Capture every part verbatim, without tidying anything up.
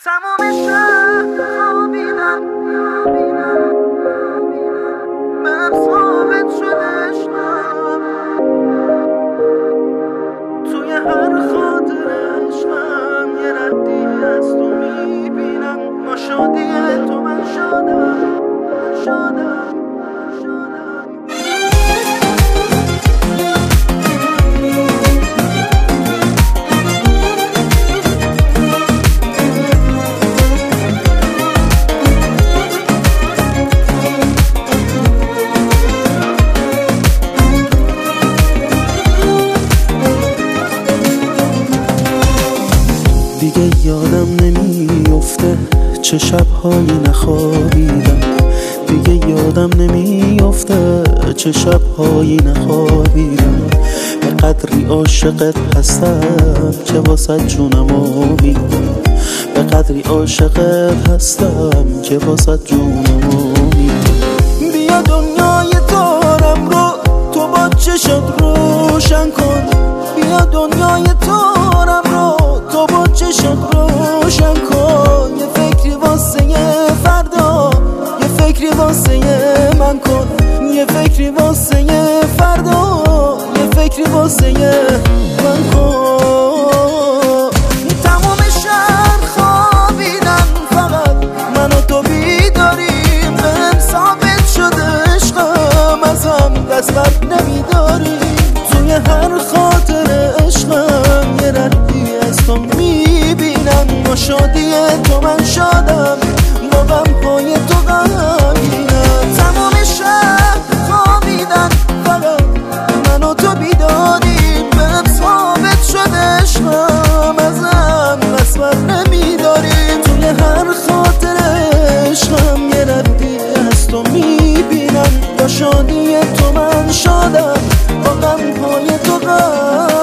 تمام شب خوابیدم بهم ثابت شده عشقم توی هر خاطر عشقم یه ردی از تو میبینم با شادی تو من شادم شادم دیگه یادم نمیفته چه شبهایی نخوابیدم، دیگه یادم نمیفته چه شبهایی نخوابیدم. به قدری عاشقت هستم که واسه جونمو میدم، به قدری عاشقت هستم که واسه جونمو میدم. بیا دنیای تارم رو تو با چشات روشن کن، بیا دنیای تارم رو تو با چشات روشن کن. یه فکری واسه فردا، یه فکری واسه من کن، یه فکری واسه فردا، یه فکری واسه من کن. تمام شهر خوابیدن فقط من و تو بیداریم، بهم ثابت شده عشقم ازم دست بر نمیداریم. توی هر خاطر عشقم یه ردی از تو میبینم با شادی تو من شادم، با غم پای تو غمگینم. تمام شب خوابیدن فقط من و تو بیداریم، بهم ثابت شده عشقم ازم دست بر نمیداریم. توی هر خاطر عشقم یه ردی از تو میبینم با شادی تو من شادم، با غم پای تو غمگینم.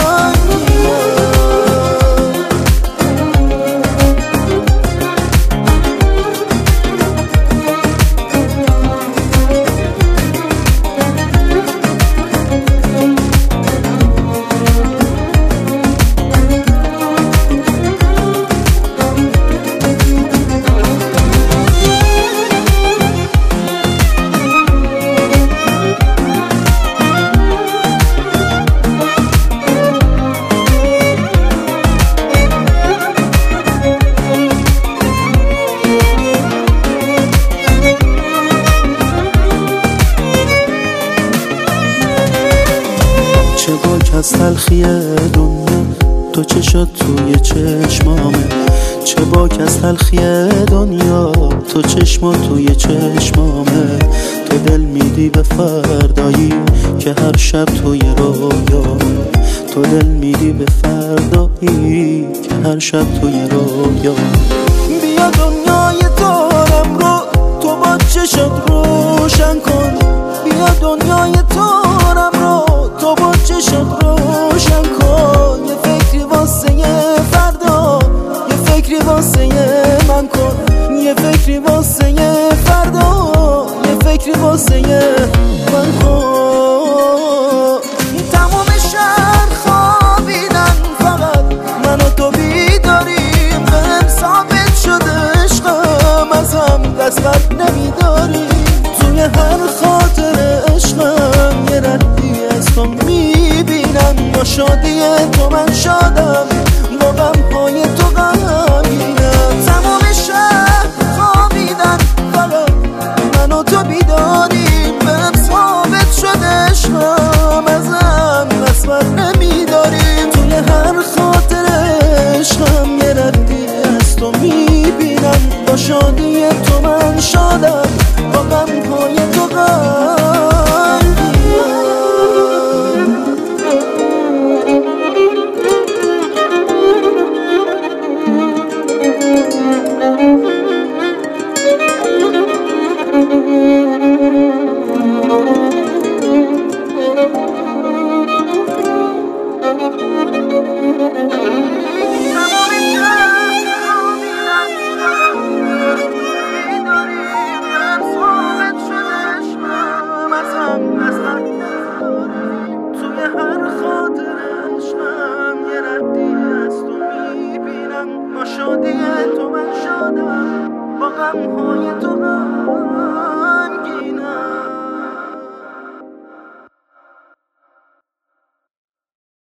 چه باک از تلخی دنیا تو چشات توی چشمامه، چه باک از تلخی دنیا تو چشمات توی چشمامه. تو دل میدی به فردایی که هر شب توی رویامه، تو دل میدی به فردایی که هر شب توی رویامه. بیا دنیای تارم رو تو با چشات روشن کن، بیا دنیای تارم رو تو با چشات روشن کن. یه فکری واسه فردا، یه فکری واسه من کن، یه فکری واسه فردا، یه فکری واسه من کن. تمام شهر خوابیدن فقط من و تو بیداریم، بهم ثابت شده عشقم ازم دست بر نمیداریم. توی هر خاطر عشقم یه ردی از تو میبینم با شادی تو من شادم، با غم پای تو غمگینم. تمام شب خوابیدن فقط من و تو بیداریم، بهم ثابت شده عشقم ازم دست بر نمیداریم. توی هر خاطر عشقم یه ردی از تو میبینم با شادی تو من شادم، با غم پای تو غمگینم. شادی تو من شادم، با غمهای